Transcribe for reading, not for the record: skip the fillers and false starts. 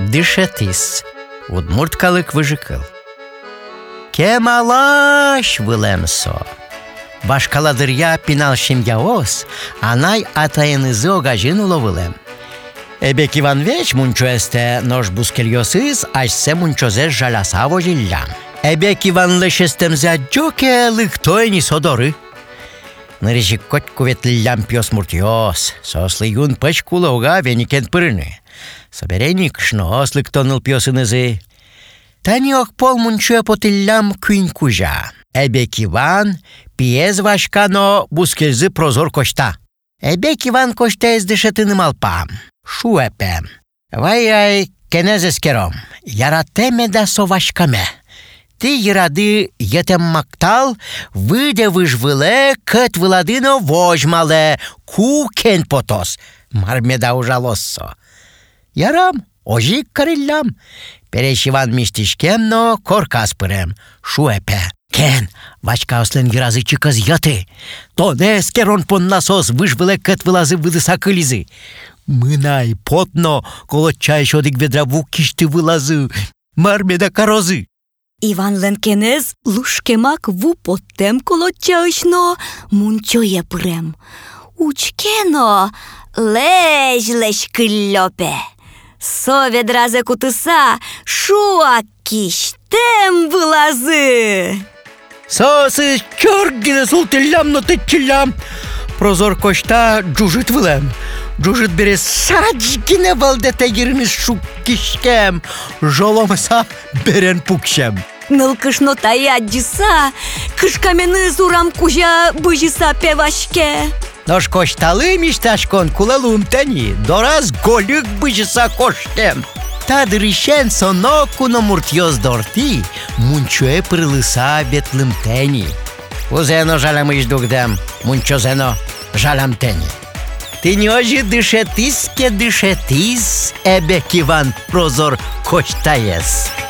дышетис. Удмурткалык выжикыл. Кемалаш вылемсо. Башкаладырья пинал шимьяос, анай атайынызы огажин уловылем. Эбек Иванович мунчоэсте нож бускельосыз, ашсе мунчозе жаласа вожиллям. Эбек Иванович эстемзе джоке лыктойни содоры. Нырыжик кот куветлям пьос муртьос, сослы юн пыч кулауга веникен пырыны. Соберени кшноос лыктоныл пьосынызы. Таниок пол мунчуэ потыллям кюнь кужа. Эбек Иван пиез вашкано бускельзы прозор кошта. Эбек Иван кошта эздышетыным алпам. Шуэпем. Вай-ай, кенезескером. Яратеме да совашкаме. Ты ярады етем мактал, выде выжвыле, кët владыно вожмале, кукен потос. Мармеда ужалоссо. Ярам, ожик кариллям. Переш Иван мистишкем, но коркас пырем. Шуэпе. Кен, вачка ослен яразы чиказ яты. То не скерон пон насос выжвыле, кët вылазы выдыса кылизы. Мынай потно, коло чай шодик ведра вукишты вылазы. Мармеда корозы. Иван ленкенез лушкемак ву поттем коло чайшно мунчоє пырем. Учкено леж кыллёпе. Со ведразе кутыса шуа киштем вылазы. Сосы чоргine султыллям, но тычыллям. Прозор кошта джужит вылем. Джужит бере саджгine валдете гирмис шук кишкем. Жоломса берен пукшем. Нылкышно таяджиса, кышкамены зурам кужа быжиса певашке. Нож кошталы мишташкон кулалум тени, дораз голюк быжиса коштем. Тадырышен соно куно муртьёз дорти, мунчуэ прылыса ветлым тени. Узено жалам иждугдем, мунчозено жалам тени. Ты не ожи дышетис, эбек Иван прозор коштаес.